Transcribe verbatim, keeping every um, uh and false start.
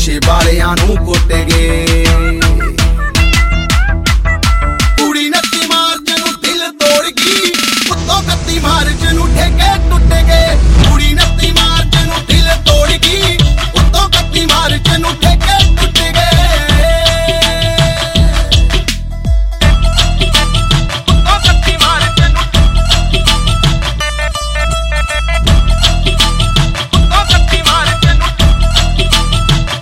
ਨਸ਼ੇ ਵਾਲਿਆਂ ਨੂੰ ਕੁੱਟ ਗਏ। ਕੁੜੀ ਨੱਤੀ ਮਾਰਚ ਨੂੰ ਦਿਲ ਤੋੜ ਗਈ, ਉੱਤੋਂ ਕੱਤੀ ਮਾਰਚ